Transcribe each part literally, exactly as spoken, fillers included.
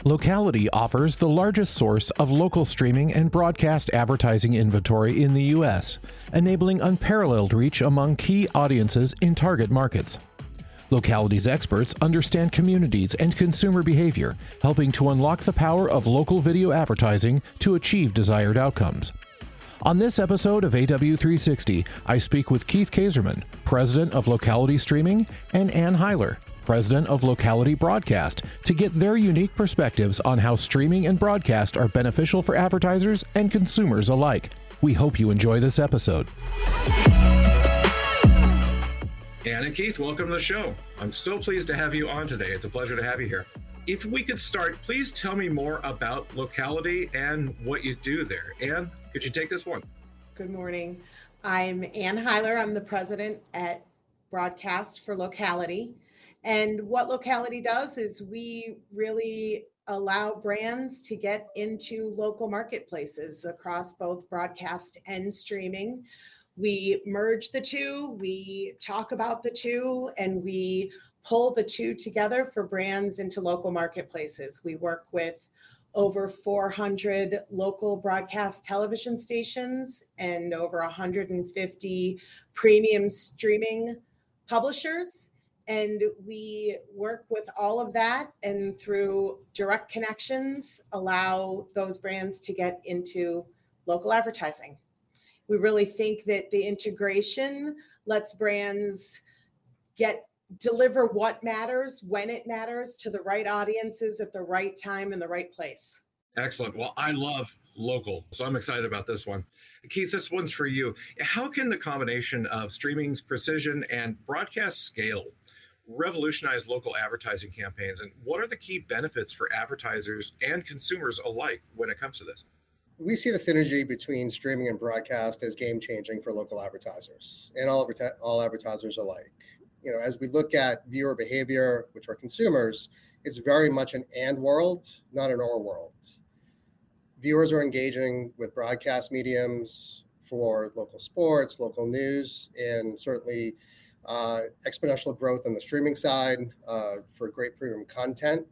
Locality offers the largest source of local streaming and broadcast advertising inventory in the U S, enabling unparalleled reach among key audiences in target markets. Locality's experts understand communities and consumer behavior, helping to unlock the power of local video advertising to achieve desired outcomes. On this episode of A W three sixty, I speak with Keith Kaiserman, President of Locality Streaming, and Ann Heiler, President of Locality Broadcast, to get their unique perspectives on how streaming and broadcast are beneficial for advertisers and consumers alike. We hope you enjoy this episode. Ann and Keith, welcome to the show. I'm so pleased to have you on today. It's a pleasure to have you here. If we could start, please tell me more about Locality and what you do there. Ann, could you take this one? Good morning. I'm Ann Heiler. I'm the president at Broadcast for Locality. And what Locality does is we really allow brands to get into local marketplaces across both broadcast and streaming. We merge the two, we talk about the two, and we pull the two together for brands into local marketplaces. We work with over four hundred local broadcast television stations and over one hundred fifty premium streaming publishers. And we work with all of that, and through direct connections, allow those brands to get into local advertising. We really think that the integration lets brands get deliver what matters, when it matters, to the right audiences at the right time in the right place. Excellent. Well, I love local, so I'm excited about this one. Keith, this one's for you. How can the combination of streaming's precision and broadcast scale revolutionize local advertising campaigns, and what are the key benefits for advertisers and consumers alike when it comes to this? We see the synergy between streaming and broadcast as game-changing for local advertisers and all, adver- all advertisers alike. You know, as we look at viewer behavior, which are consumers, it's very much an and world, not an or world. Viewers are engaging with broadcast mediums for local sports, local news, and certainly uh, exponential growth on the streaming side uh, for great premium content.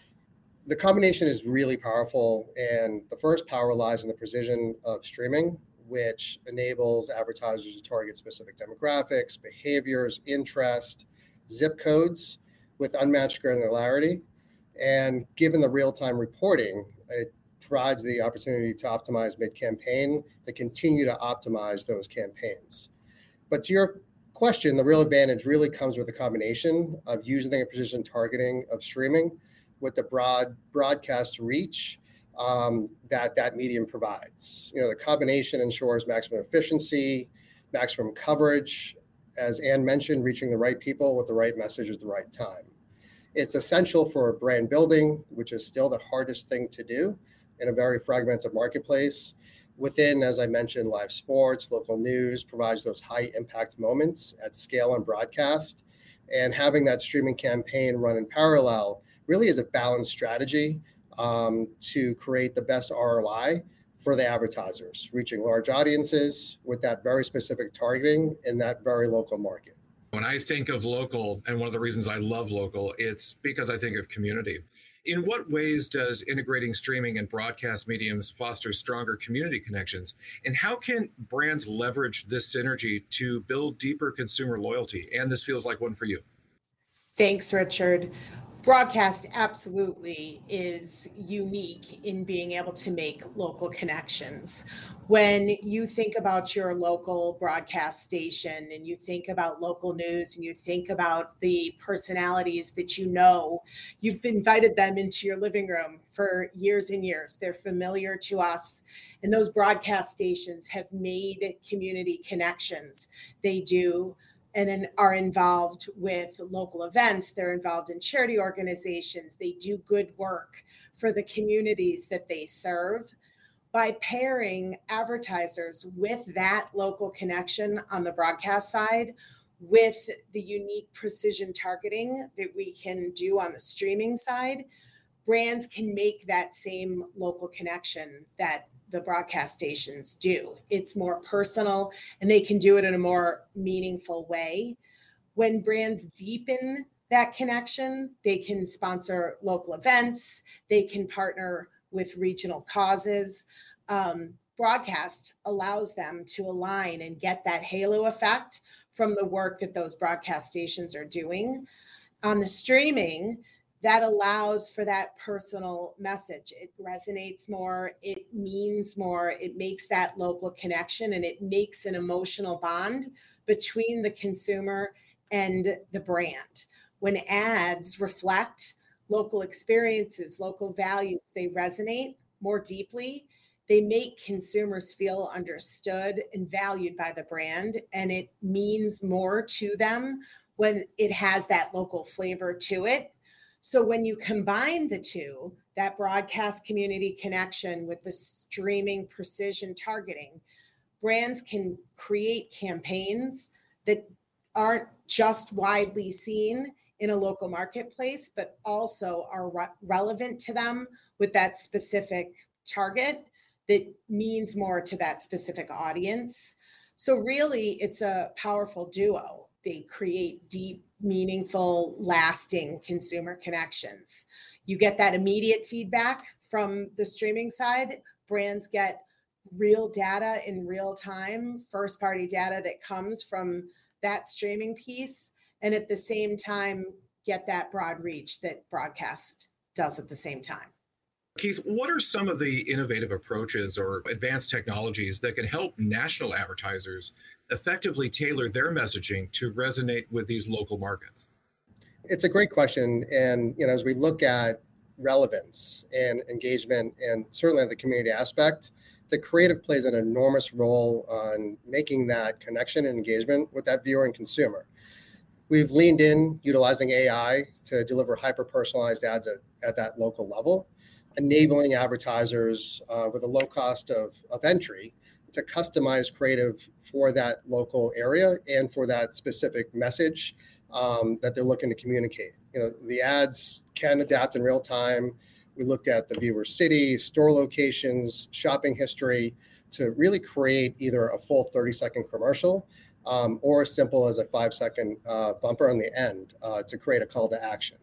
The combination is really powerful, and the first power lies in the precision of streaming, which enables advertisers to target specific demographics, behaviors, interest, zip codes with unmatched granularity. And given the real-time reporting, it provides the opportunity to optimize mid-campaign to continue to optimize those campaigns. But to your question, the real advantage really comes with the combination of using the precision targeting of streaming with the broad broadcast reach um, that that medium provides. You know, the combination ensures maximum efficiency, maximum coverage, as Ann mentioned, reaching the right people with the right message at the right time. It's essential for brand building, which is still the hardest thing to do in a very fragmented marketplace. Within, as I mentioned, live sports, local news provides those high impact moments at scale on broadcast. And having that streaming campaign run in parallel really is a balanced strategy um, to create the best R O I for the advertisers, reaching large audiences with that very specific targeting in that very local market. When I think of local, and one of the reasons I love local, it's because I think of community. In what ways does integrating streaming and broadcast mediums foster stronger community connections? And how can brands leverage this synergy to build deeper consumer loyalty? And this feels like one for you. Thanks, Richard. Broadcast absolutely is unique in being able to make local connections. When you think about your local broadcast station and you think about local news and you think about the personalities that you know, you've invited them into your living room for years and years. They're familiar to us, and those broadcast stations have made community connections. They do and are involved with local events. They're involved in charity organizations. They do good work for the communities that they serve. By pairing advertisers with that local connection on the broadcast side, with the unique precision targeting that we can do on the streaming side, brands can make that same local connection that the broadcast stations do. It's more personal, and they can do it in a more meaningful way. When brands deepen that connection. They can sponsor local events. They can partner with regional causes. Um, broadcast allows them to align and get that halo effect from the work that those broadcast stations are doing. On the streaming, that allows for that personal message. It resonates more, it means more, it makes that local connection, and it makes an emotional bond between the consumer and the brand. When ads reflect local experiences, local values, they resonate more deeply. They make consumers feel understood and valued by the brand, and it means more to them when it has that local flavor to it. So when you combine the two, that broadcast community connection with the streaming precision targeting, brands can create campaigns that aren't just widely seen in a local marketplace, but also are re- relevant to them with that specific target that means more to that specific audience. So really, it's a powerful duo. They create deep, meaningful, lasting consumer connections. You get that immediate feedback from the streaming side. Brands get real data in real time, first party data that comes from that streaming piece, and at the same time get that broad reach that broadcast does at the same time. Keith, what are some of the innovative approaches or advanced technologies that can help national advertisers effectively tailor their messaging to resonate with these local markets? It's a great question. And, you know, as we look at relevance and engagement, and certainly the community aspect, the creative plays an enormous role on making that connection and engagement with that viewer and consumer. We've leaned in utilizing A I to deliver hyper-personalized ads at, at that local level, enabling advertisers uh, with a low cost of, of entry to customize creative for that local area and for that specific message um, that they're looking to communicate. You know, the ads can adapt in real time. We look at the viewer city, store locations, shopping history to really create either a full thirty second commercial um, or as simple as a five second uh, bumper on the end uh, to create a call to action.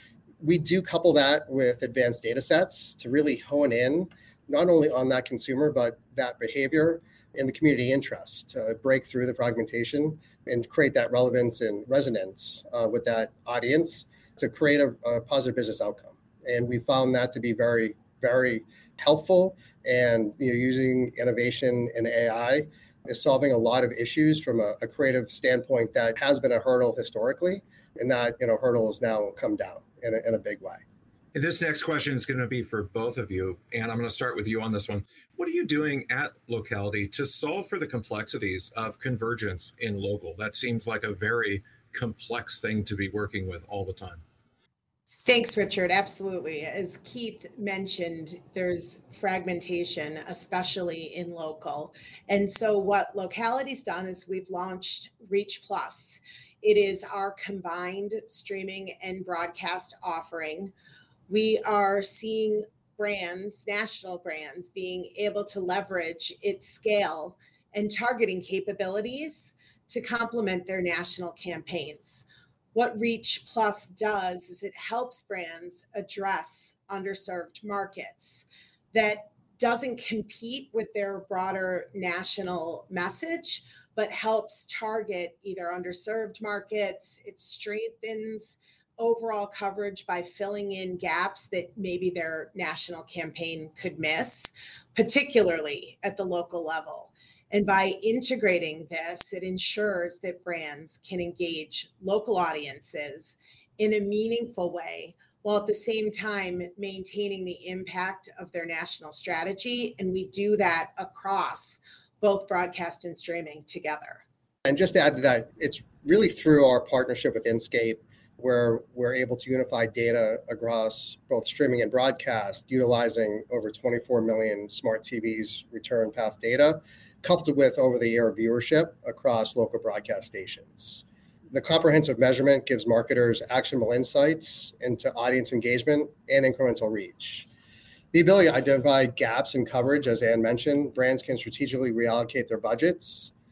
We do couple that with advanced data sets to really hone in not only on that consumer, but that behavior and the community interest to break through the fragmentation and create that relevance and resonance uh, with that audience to create a, a positive business outcome. And we found that to be very, very helpful. And you know, using innovation and A I is solving a lot of issues from a, a creative standpoint that has been a hurdle historically, and that you know hurdle has now come down in a, in a big way. And this next question is going to be for both of you, and I'm going to start with you on this one. What are you doing at Locality to solve for the complexities of convergence in local? That seems like a very complex thing to be working with all the time. Thanks, Richard. Absolutely. As Keith mentioned, there's fragmentation, especially in local. And so what Locality's done is we've launched Reach Plus. It is our combined streaming and broadcast offering. We are seeing brands, national brands, being able to leverage its scale and targeting capabilities to complement their national campaigns. What Reach Plus does is it helps brands address underserved markets that doesn't compete with their broader national message, but helps target either underserved markets. It strengthens overall coverage by filling in gaps that maybe their national campaign could miss, particularly at the local level. And by integrating this, it ensures that brands can engage local audiences in a meaningful way, while at the same time maintaining the impact of their national strategy. And we do that across both broadcast and streaming together. And just to add to that, it's really through our partnership with Inscape where we're able to unify data across both streaming and broadcast, utilizing over twenty-four million smart T Vs return path data, coupled with over-the-air viewership across local broadcast stations. The comprehensive measurement gives marketers actionable insights into audience engagement and incremental reach. The ability to identify gaps in coverage, as Ann mentioned, brands can strategically reallocate their budgets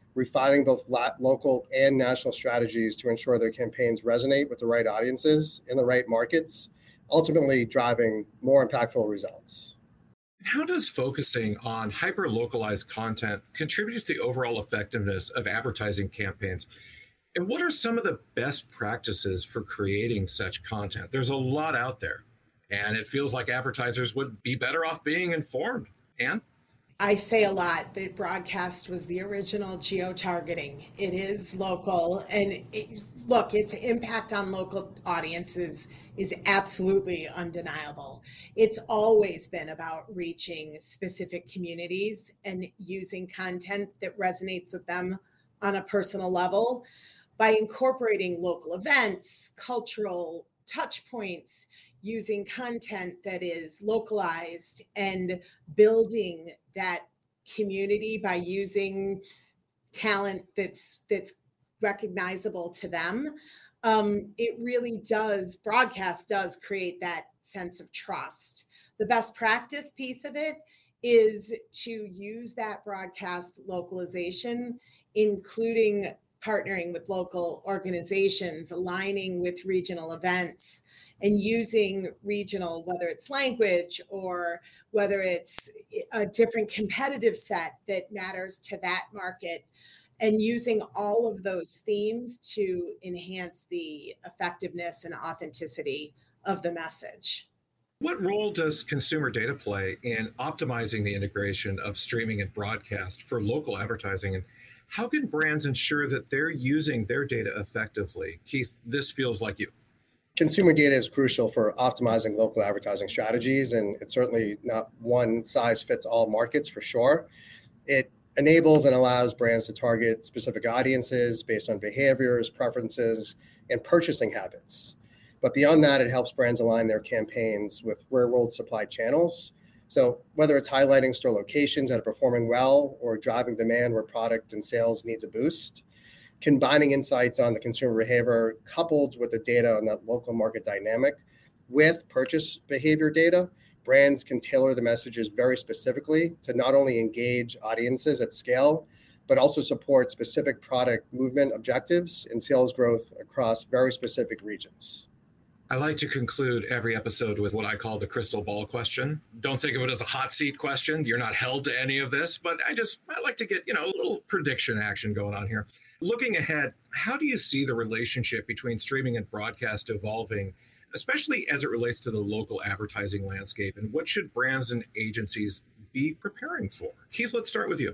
refining both la- local and national strategies to ensure their campaigns resonate with the right audiences in the right markets, ultimately driving more impactful results. How does focusing on hyper-localized content contribute to the overall effectiveness of advertising campaigns? And what are some of the best practices for creating such content? There's a lot out there, and it feels like advertisers would be better off being informed. Anne? I say a lot that broadcast was the original geo-targeting. It is local, and it, look, its impact on local audiences is absolutely undeniable. It's always been about reaching specific communities and using content that resonates with them on a personal level by incorporating local events, cultural touch points, using content that is localized and building that community by using talent that's that's recognizable to them. Um, it really does, broadcast does create that sense of trust. The best practice piece of it is to use that broadcast localization, including partnering with local organizations, aligning with regional events, and using regional, whether it's language or whether it's a different competitive set that matters to that market, and using all of those themes to enhance the effectiveness and authenticity of the message. What role does consumer data play in optimizing the integration of streaming and broadcast for local advertising? And how can brands ensure that they're using their data effectively? Keith, this feels like you. Consumer data is crucial for optimizing local advertising strategies, and it's certainly not one size fits all markets for sure. It enables and allows brands to target specific audiences based on behaviors, preferences, and purchasing habits. But beyond that, it helps brands align their campaigns with real-world supply channels. So whether it's highlighting store locations that are performing well or driving demand where product and sales needs a boost, combining insights on the consumer behavior coupled with the data on that local market dynamic with purchase behavior data, brands can tailor the messages very specifically to not only engage audiences at scale, but also support specific product movement objectives and sales growth across very specific regions. I like to conclude every episode with what I call the crystal ball question. Don't think of it as a hot seat question. You're not held to any of this, but I just, I like to get, you know, a little prediction action going on here. Looking ahead, how do you see the relationship between streaming and broadcast evolving, especially as it relates to the local advertising landscape? And what should brands and agencies be preparing for? Keith, let's start with you.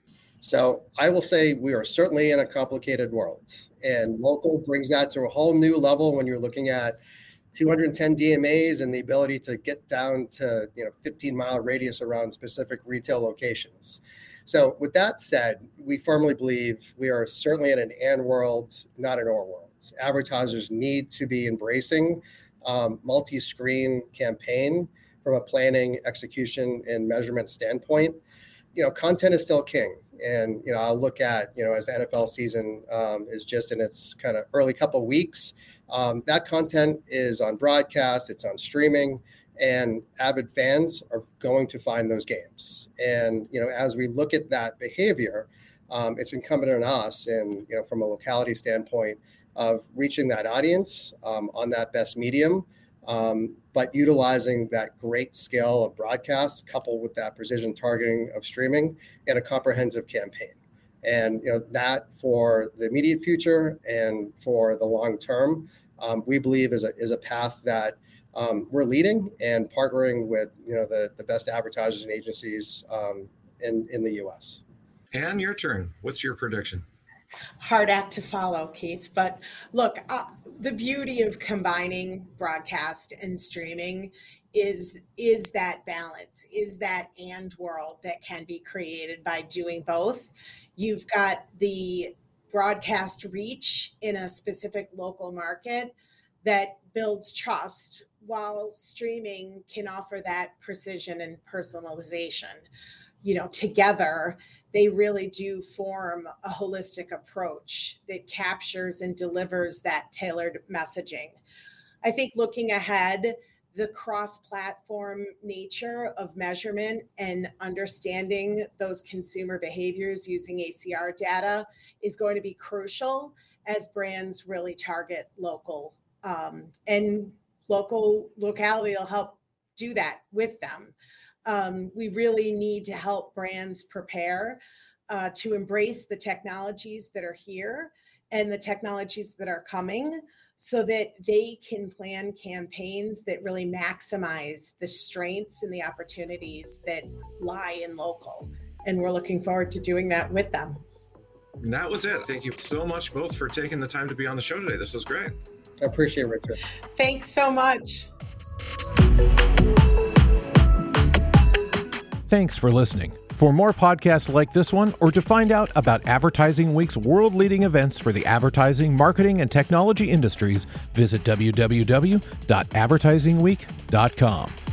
So I will say we are certainly in a complicated world, and local brings that to a whole new level when you're looking at two hundred ten D M As and the ability to get down to, you know, fifteen mile radius around specific retail locations. So with that said, we firmly believe we are certainly in an and world, not an or world. Advertisers need to be embracing um, multi-screen campaign from a planning, execution, and measurement standpoint. You know, content is still king. And, you know, I'll look at, you know, as the N F L season um, is just in its kind of early couple of weeks, um, that content is on broadcast, it's on streaming, and avid fans are going to find those games. And, you know, as we look at that behavior, um, it's incumbent on us, and, you know, from a locality standpoint, of reaching that audience um, on that best medium, um, but utilizing that great scale of broadcast coupled with that precision targeting of streaming in a comprehensive campaign. And, you know, that for the immediate future and for the long term, um, we believe is a is a path that um, we're leading and partnering with, you know, the, the best advertisers and agencies um, in, in the U S. Anne, your turn. What's your prediction? Hard act to follow, Keith. But look, uh, the beauty of combining broadcast and streaming is is that balance, is that and world that can be created by doing both. You've got the broadcast reach in a specific local market that builds trust, while streaming can offer that precision and personalization. You know, together, they really do form a holistic approach that captures and delivers that tailored messaging. I think looking ahead, the cross-platform nature of measurement and understanding those consumer behaviors using A C R data is going to be crucial as brands really target local. Um, and local locality will help do that with them. Um, we really need to help brands prepare uh, to embrace the technologies that are here and the technologies that are coming so that they can plan campaigns that really maximize the strengths and the opportunities that lie in local. And we're looking forward to doing that with them. And that was it. Thank you so much both for taking the time to be on the show today. This was great. I appreciate it, Richard. Thanks so much. Thanks for listening. For more podcasts like this one, or to find out about Advertising Week's world-leading events for the advertising, marketing, and technology industries, visit w w w dot advertising week dot com.